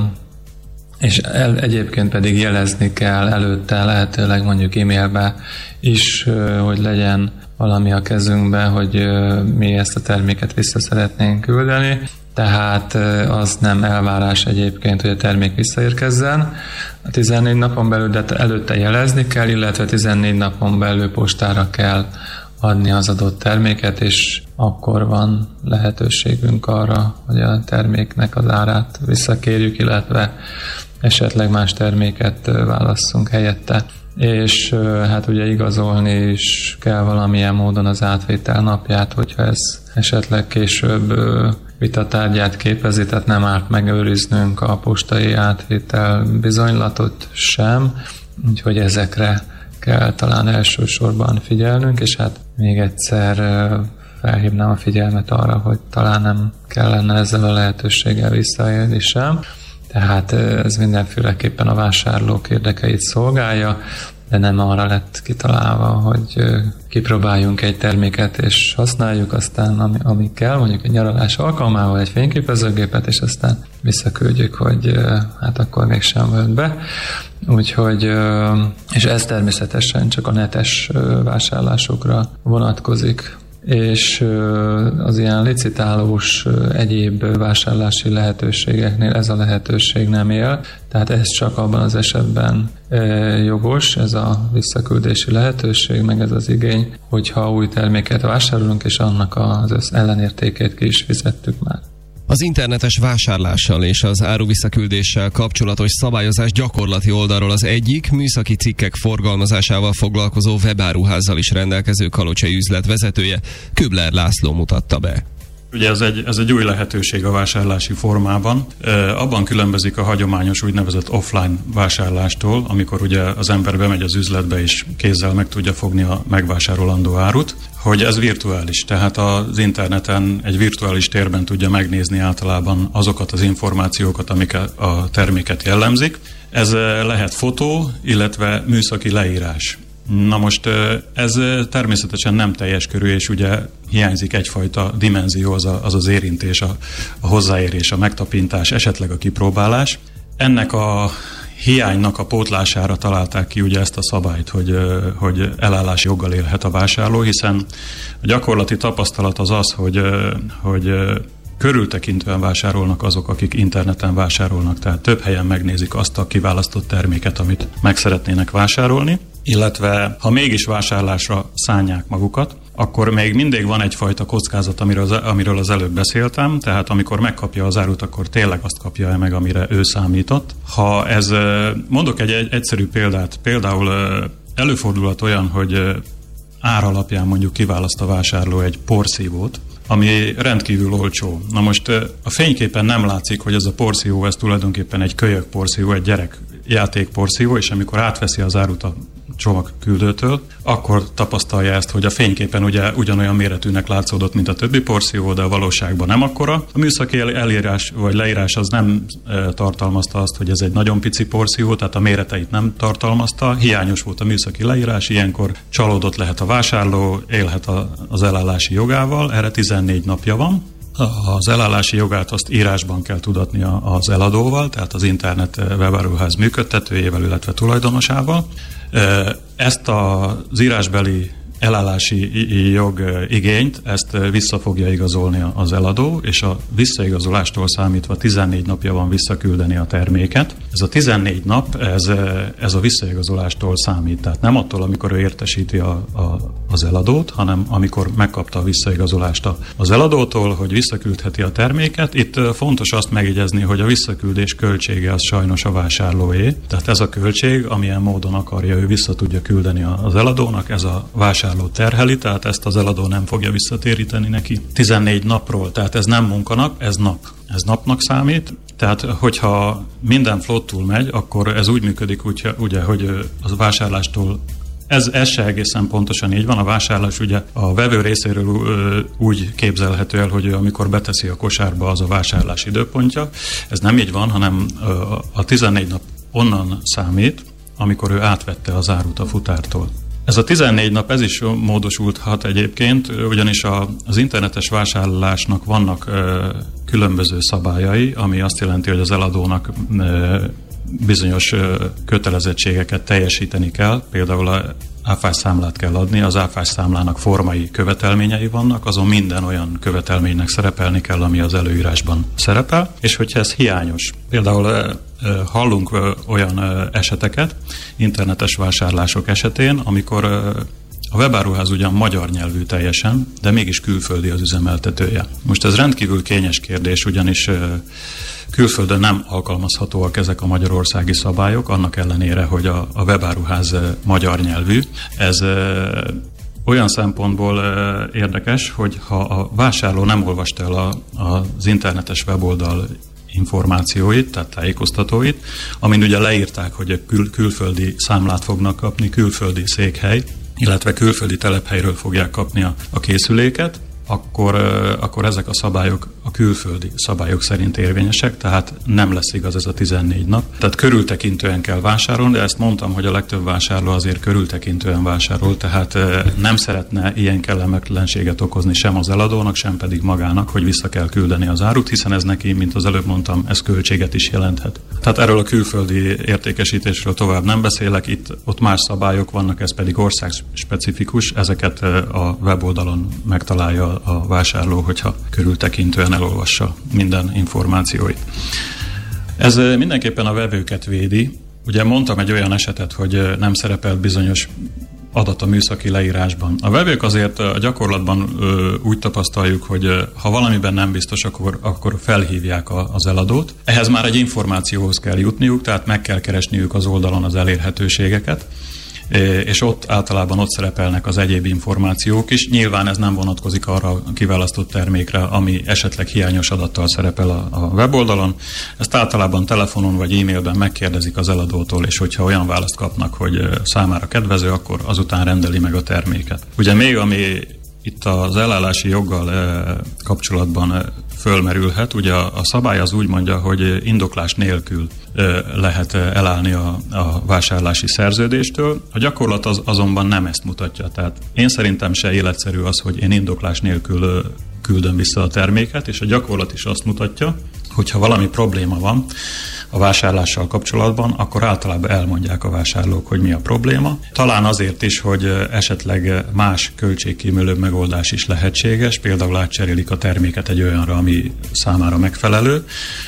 és el, egyébként pedig jelezni kell előtte, lehetőleg mondjuk e-mailbe is, hogy legyen valami a kezünkben, hogy mi ezt a terméket vissza szeretnénk küldeni. Tehát az nem elvárás egyébként, hogy a termék visszaérkezzen. A tizennégy napon belül, de előtte jelezni kell, illetve tizennégy napon belül postára kell adni az adott terméket, és akkor van lehetőségünk arra, hogy a terméknek az árát visszakérjük, illetve esetleg más terméket válasszunk helyette. És hát ugye igazolni is kell valamilyen módon az átvétel napját, hogyha ez esetleg később vitatárgyát képezi, tehát nem árt megőriznünk a postai átvétel bizonylatot sem, úgyhogy ezekre kell talán elsősorban figyelnünk, és hát még egyszer felhívnám a figyelmet arra, hogy talán nem kellene ezzel a lehetőséggel visszaélni sem. Tehát ez mindenféleképpen a vásárlók érdekeit szolgálja, de nem arra lett kitalálva, hogy kipróbáljunk egy terméket és használjuk, aztán ami, ami kell, mondjuk egy nyaralás alkalmával egy fényképezőgépet, és aztán visszaküldjük, hogy hát akkor mégsem vett be. Úgyhogy, és ez természetesen csak a netes vásárlásokra vonatkozik, és az ilyen licitálós egyéb vásárlási lehetőségeknél ez a lehetőség nem él, tehát ez csak abban az esetben jogos, ez a visszaküldési lehetőség, meg ez az igény, hogyha új terméket vásárolunk, és annak az ellenértékét ki is fizettük már. Az internetes vásárlással és az áruvissaküldéssel kapcsolatos szabályozás gyakorlati oldalról az egyik, műszaki cikkek forgalmazásával foglalkozó webáruházzal is rendelkező kalocsai üzlet vezetője, Kübler László mutatta be. Ugye ez egy, ez egy új lehetőség a vásárlási formában. E, abban különbözik a hagyományos úgynevezett offline vásárlástól, amikor ugye az ember bemegy az üzletbe és kézzel meg tudja fogni a megvásárolandó árut, hogy ez virtuális. Tehát az interneten egy virtuális térben tudja megnézni általában azokat az információkat, amik a terméket jellemzik. Ez lehet fotó, illetve műszaki leírás. Na most ez természetesen nem teljes körű, és ugye hiányzik egyfajta dimenzió, az az, az érintés, a, a hozzáérés, a megtapintás, esetleg a kipróbálás. Ennek a hiánynak a pótlására találták ki ugye ezt a szabályt, hogy, hogy elállási joggal élhet a vásárló, hiszen a gyakorlati tapasztalat az az, hogy, hogy körültekintően vásárolnak azok, akik interneten vásárolnak, tehát több helyen megnézik azt a kiválasztott terméket, amit meg szeretnének vásárolni, illetve ha mégis vásárlásra szánják magukat, akkor még mindig van egyfajta kockázat, amiről az, amiről az előbb beszéltem, tehát amikor megkapja az árut, akkor tényleg azt kapja meg, amire ő számított. Ha ez, mondok egy, egy egyszerű példát, például előfordulhat olyan, hogy ár alapján mondjuk kiválaszt a vásárló egy porszívót, ami rendkívül olcsó. Na most a fényképen nem látszik, hogy ez a porszívó, ez tulajdonképpen egy kölyök porszívó, egy gyerek játék porszívó, és amikor átveszi az árut a csomagküldőtől, akkor tapasztalja ezt, hogy a fényképen ugye ugyanolyan méretűnek látszódott, mint a többi porszívó, de a valóságban nem akkora. A műszaki elírás vagy leírás az nem e, tartalmazta azt, hogy ez egy nagyon pici porszívó, tehát a méreteit nem tartalmazta, hiányos volt a műszaki leírás, ilyenkor csalódott lehet a vásárló, élhet a, az elállási jogával, erre tizennégy napja van. Az elállási jogát azt írásban kell tudatni az eladóval, tehát az internet webáruház működtetőjével, illetve tulajdonosával. Ezt az írásbeli elállási jog igényt, ezt vissza fogja igazolni az eladó, és a visszaigazolástól számítva tizennégy napja van visszaküldeni a terméket. Ez a tizennégy nap, ez, ez a visszaigazolástól számít, tehát nem attól, amikor ő értesíti a, a, az eladót, hanem amikor megkapta a visszaigazolást az eladótól, hogy visszaküldheti a terméket. Itt fontos azt megjegyezni, hogy a visszaküldés költsége az sajnos a vásárlóé, tehát ez a költség, amilyen módon akarja, ő vissza tudja küldeni az eladónak, ez a vásárló terheli, tehát ezt az eladó nem fogja visszatéríteni neki. tizennégy napról, tehát ez nem munkanap, ez nap. Ez napnak számít, tehát hogyha minden flottul megy, akkor ez úgy működik, úgy, ugye, hogy az vásárlástól Ez, ez se egészen pontosan így van. A vásárlás ugye a vevő részéről ö, úgy képzelhető el, hogy ő amikor beteszi a kosárba, az a vásárlás időpontja. Ez nem így van, hanem ö, a tizennégy nap onnan számít, amikor ő átvette az árut a futártól. Ez a tizennégy nap, ez is módosulhat egyébként, ugyanis a, az internetes vásárlásnak vannak ö, különböző szabályai, ami azt jelenti, hogy az eladónak ö, bizonyos kötelezettségeket teljesíteni kell, például a áfás számlát kell adni, az áfás számlának formai követelményei vannak, azon minden olyan követelménynek szerepelni kell, ami az előírásban szerepel, és hogyha ez hiányos, például hallunk olyan eseteket, internetes vásárlások esetén, amikor a webáruház ugyan magyar nyelvű teljesen, de mégis külföldi az üzemeltetője. Most ez rendkívül kényes kérdés, ugyanis külföldön nem alkalmazhatóak ezek a magyarországi szabályok, annak ellenére, hogy a, a webáruház magyar nyelvű. Ez olyan szempontból érdekes, hogy ha a vásárló nem olvasta el a, az internetes weboldal információit, tehát tájékoztatóit, amin ugye leírták, hogy kül- külföldi számlát fognak kapni, külföldi székhely, illetve külföldi telephelyről fogják kapni a, a készüléket, akkor, akkor ezek a szabályok a külföldi szabályok szerint érvényesek, tehát nem lesz igaz ez a tizennégy nap. Tehát körültekintően kell vásárolni, de ezt mondtam, hogy a legtöbb vásárló azért körültekintően vásárol, tehát nem szeretne ilyen kellemetlenséget okozni sem az eladónak, sem pedig magának, hogy vissza kell küldeni az árut, hiszen ez neki, mint az előbb mondtam, ez költséget is jelenthet. Tehát erről a külföldi értékesítésről tovább nem beszélek, itt ott más szabályok vannak, ez pedig országspecifikus, ezeket a weboldalon megtalálja a vásárló, hogyha körültekintően elolvassa minden információit. Ez mindenképpen a vevőket védi. Ugye mondtam egy olyan esetet, hogy nem szerepelt bizonyos adat a műszaki leírásban. A vevők azért a gyakorlatban ö, úgy tapasztaljuk, hogy ö, ha valamiben nem biztos, akkor, akkor felhívják a, az eladót. Ehhez már egy információhoz kell jutniuk, tehát meg kell keresniük az oldalon az elérhetőségeket, és ott általában ott szerepelnek az egyéb információk is. Nyilván ez nem vonatkozik arra a kiválasztott termékre, ami esetleg hiányos adattal szerepel a, a weboldalon. Ezt általában telefonon vagy e-mailben megkérdezik az eladótól, és hogyha olyan választ kapnak, hogy számára kedvező, akkor azután rendeli meg a terméket. Ugye még ami itt az elállási joggal kapcsolatban fölmerülhet, ugye a, a szabály az úgy mondja, hogy indoklás nélkül lehet elállni a, a vásárlási szerződéstől. A gyakorlat az, azonban nem ezt mutatja. Tehát én szerintem se életszerű az, hogy én indoklás nélkül küldöm vissza a terméket, és a gyakorlat is azt mutatja, hogyha valami probléma van a vásárlással kapcsolatban, akkor általában elmondják a vásárlók, hogy mi a probléma. Talán azért is, hogy esetleg más költségkímélőbb megoldás is lehetséges, például átcserélik a terméket egy olyanra, ami számára megfelelő,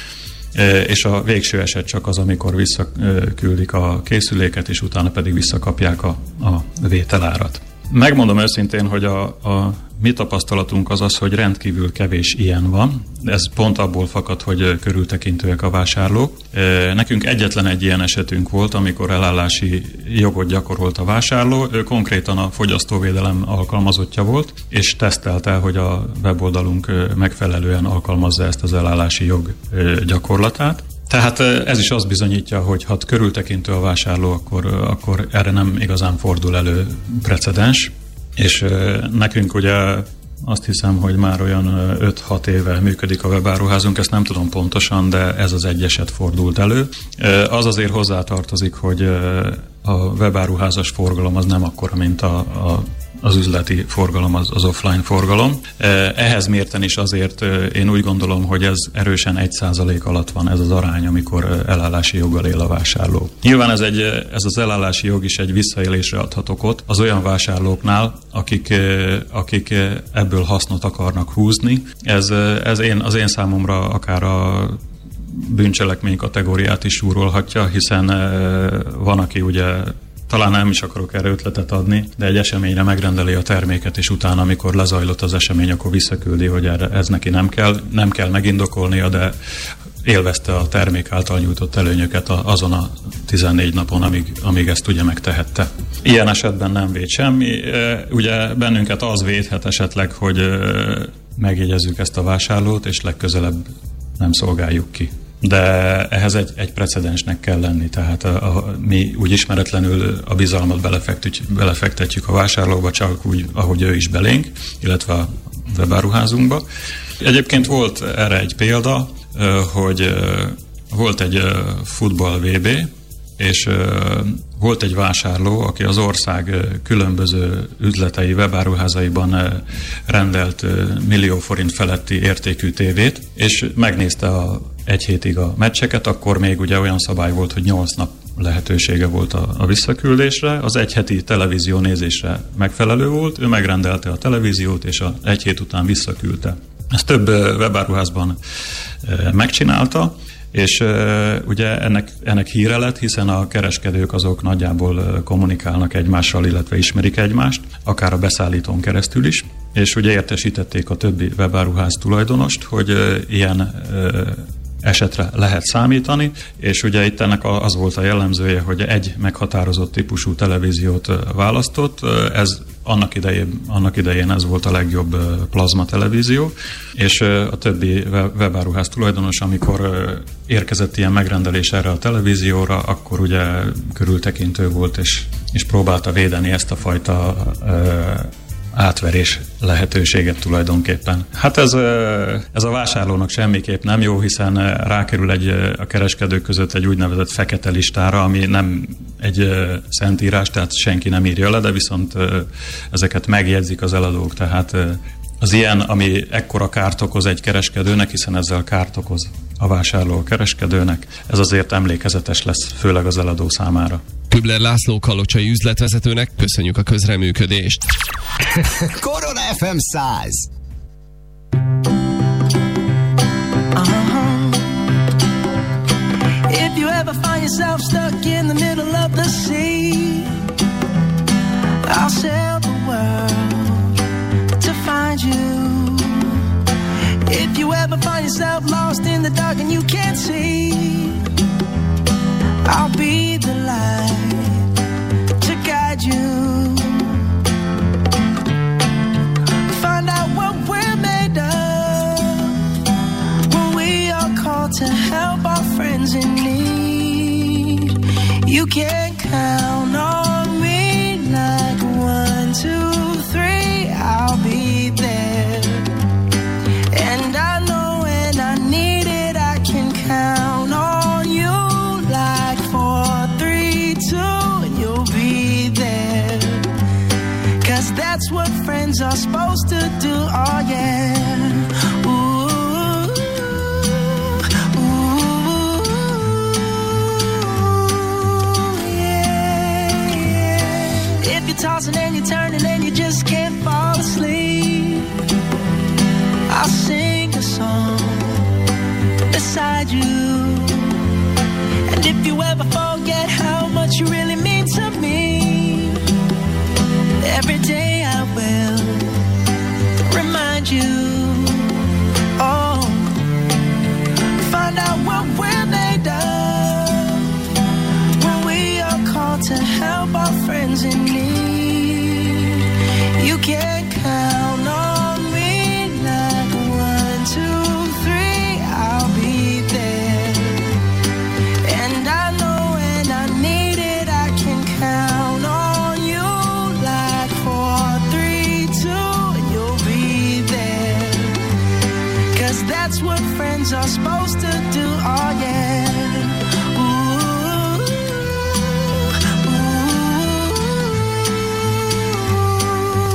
és a végső eset csak az, amikor visszaküldik a készüléket, és utána pedig visszakapják a, a vételárat. Megmondom őszintén, hogy a, a mi tapasztalatunk az az, hogy rendkívül kevés ilyen van. Ez pont abból fakad, hogy körültekintőek a vásárlók. Nekünk egyetlen egy ilyen esetünk volt, amikor elállási jogot gyakorolt a vásárló. Ő konkrétan a fogyasztóvédelem alkalmazottja volt, és tesztelte, hogy a weboldalunk megfelelően alkalmazza ezt az elállási jog gyakorlatát. Tehát ez is azt bizonyítja, hogy ha körültekintő a vásárló, akkor, akkor erre nem igazán fordul elő precedens. És nekünk ugye azt hiszem, hogy már olyan öt-hat éve működik a webáruházunk, ezt nem tudom pontosan, de ez az egy eset fordult elő. Az azért hozzátartozik, hogy a webáruházas forgalom az nem akkora, mint a, a az üzleti forgalom, az, az offline forgalom. Ehhez mérten is azért én úgy gondolom, hogy ez erősen egy százalék alatt van ez az arány, amikor elállási joggal él a vásárló. Nyilván ez, egy, ez az elállási jog is egy visszaélésre adhat okot az olyan vásárlóknál, akik, akik ebből hasznot akarnak húzni. Ez, ez én, az én számomra akár a bűncselekmény kategóriát is súrolhatja, hiszen van, aki ugye talán nem is akarok erre ötletet adni, de egy eseményre megrendeli a terméket, és utána, amikor lezajlott az esemény, akkor visszaküldi, hogy erre, ez neki nem kell, nem kell megindokolnia, de élvezte a termék által nyújtott előnyöket azon a tizennégy napon, amíg, amíg ezt ugye megtehette. Ilyen esetben nem véd semmi. Ugye bennünket az védhet esetleg, hogy megjegyezzük ezt a vásárlót, és legközelebb nem szolgáljuk ki. De ehhez egy, egy precedensnek kell lenni, tehát a, a, mi úgy ismeretlenül a bizalmat belefektetjük, belefektetjük a vásárlóba, csak úgy, ahogy ő is belénk, illetve a webáruházunkba. Egyébként volt erre egy példa, hogy volt egy futball vé bé, és volt egy vásárló, aki az ország különböző üzletei, webáruházaiban rendelt millió forint feletti értékű tévét, és megnézte a egy hétig a meccseket, akkor még ugye olyan szabály volt, hogy nyolc nap lehetősége volt a, a visszaküldésre, az egy heti televízió nézésre megfelelő volt, ő megrendelte a televíziót, és a egy hét után visszaküldte. Ezt több webáruházban megcsinálta, és uh, ugye ennek, ennek híre lett, hiszen a kereskedők azok nagyjából uh, kommunikálnak egymással, illetve ismerik egymást, akár a beszállítón keresztül is, és ugye értesítették a többi webáruház tulajdonost, hogy uh, ilyen uh, esetre lehet számítani, és ugye itt ennek az volt a jellemzője, hogy egy meghatározott típusú televíziót választott, ez annak idején, annak idején ez volt a legjobb plazma televízió, és a többi webáruház tulajdonos, amikor érkezett ilyen megrendelés erre a televízióra, akkor ugye körültekintő volt, és, és próbálta védeni ezt a fajta átverés lehetőséget tulajdonképpen. Hát ez, ez a vásárlónak semmiképp nem jó, hiszen rákerül egy, a kereskedők között egy úgynevezett fekete listára, ami nem egy szentírás, tehát senki nem írja le, de viszont ezeket megjegyzik az eladók, tehát az ilyen, ami ekkora kárt okoz egy kereskedőnek, hiszen ezzel kárt okoz a vásárló a kereskedőnek, ez azért emlékezetes lesz, főleg az eladó számára. Kübler László kalocsai üzletvezetőnek köszönjük a közreműködést. Korona ef em száz. Uh-huh. If you ever find yourself stuck in the middle of the sea, I'll sail the world to find you. If you ever find yourself lost in the dark and you can't see, I'll be the light to guide you. Find out what we're made of when we are called to help our friends in need. You can count on me like one, two, three, I'll be there. And I know when I need it, I can count on you like four, three, two, and you'll be there. Cause that's what friends are supposed to do, oh yeah. Ooh, ooh, yeah, yeah. If you're tossing and you're turning and you just can't fall asleep, I'll sing a song beside you. And if you ever forget how much you really mean to me, every day I will remind you. Oh, find out what we're made of when we are called to help our friends in need. You can count on me like one, two, three, I'll be there. And I know when I need it, I can count on you like four, three, two, and you'll be there. Cause that's what friends are supposed to do, oh yeah. Ooh, ooh,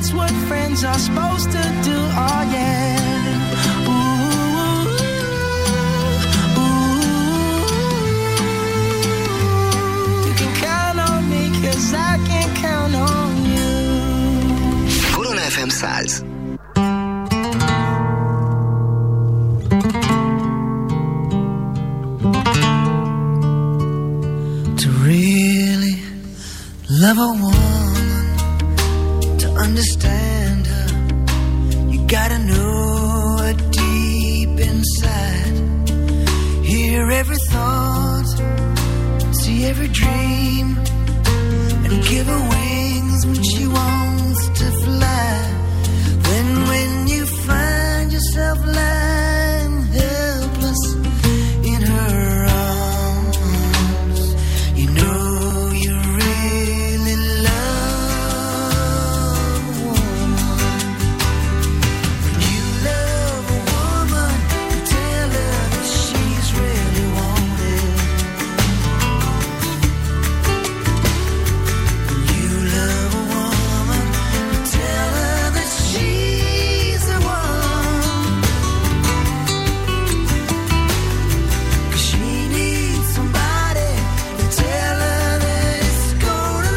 that's what friends are supposed to do, oh yeah. Ooh, ooh. You can count on me, cause I can count on you. Korona ef em száz. To really love a woman, to understand her, you gotta know her deep inside. Hear every thought, see every dream, and give her wings when she wants to fly. Then when you find yourself lying helpless in her arms, you know you really love a woman. When you love a woman, you tell her that she's really wanted. When you love a woman, you tell her that she's the one. 'Cause she needs somebody to tell her that it's gonna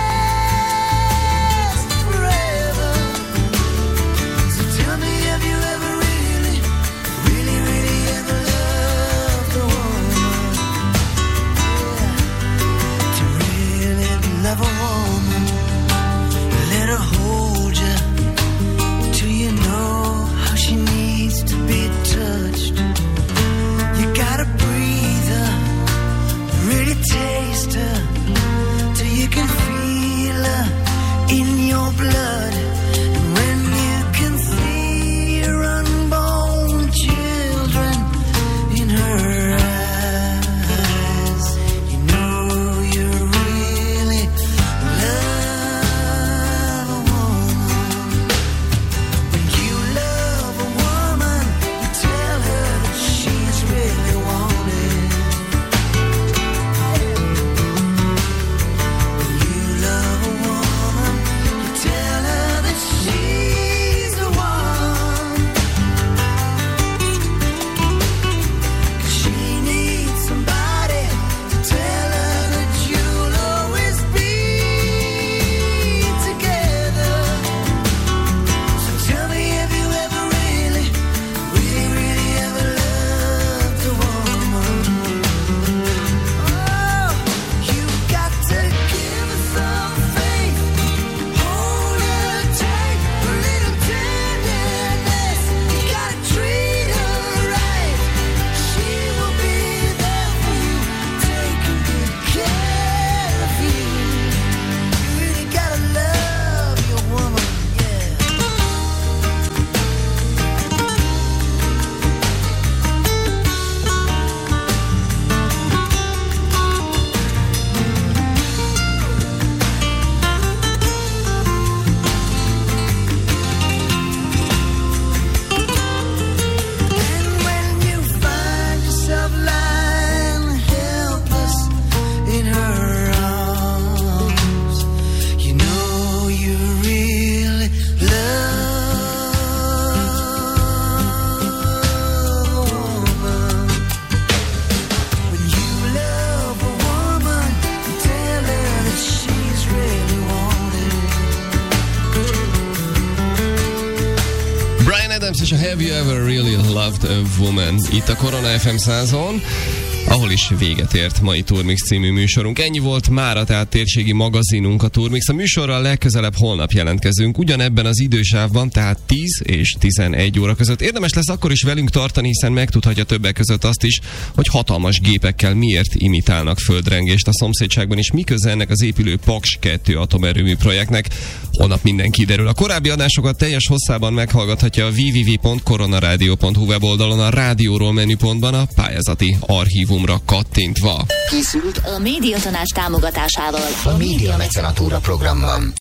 last forever. So tell me, have you ever really, really, really ever loved a woman? Yeah. To really love a woman, let her hold you till you know how she needs to be touched. You gotta breathe her, really taste her, till you can feel her in your blood. And when you can see your unborn children in her eyes, you know you really love a woman. When you love a woman, you tell her that she's really wanted. When you love a woman, you tell her that she's the one. 'Cause she needs somebody to tell her that you'll always be together. So tell me, have you ever really, really, really ever loved a woman? Oh, you got to give her some faith, hold her tight, a little tenderness. You gotta treat her right. She will be there for you, taking good care of you. You really gotta love your woman, yeah. And when you find yourself lying helpless in her arms, you know you really love a woman. When you love a woman, you tell her that she's really wanted. Bryan Adams és a Have You Ever Really Loved a Woman itt a Korona ef em százon, ahol is véget ért mai Turmix című műsorunk. Ennyi volt mára, tehát térségi magazinunk a Turmix. A műsorral legközelebb holnap jelentkezünk, ugyanebben az idősávban, tehát tíz és tizenegy óra között. Érdemes lesz akkor is velünk tartani, hiszen megtudhatja többek között azt is, hogy hatalmas gépekkel miért imitálnak földrengést a szomszédságban, és mi köze ennek az épülő Paks kettő atomerőmű projektnek. Holnap minden kiderül. A korábbi adásokat teljes hosszában meghallgathatja a double-u double-u double-u pont koronaradio pont hu weboldalon, a rádióról menüpontban a pályázati archívumra kattintva. Készült a Médiatanács támogatásával A Média Mecenatúra programban.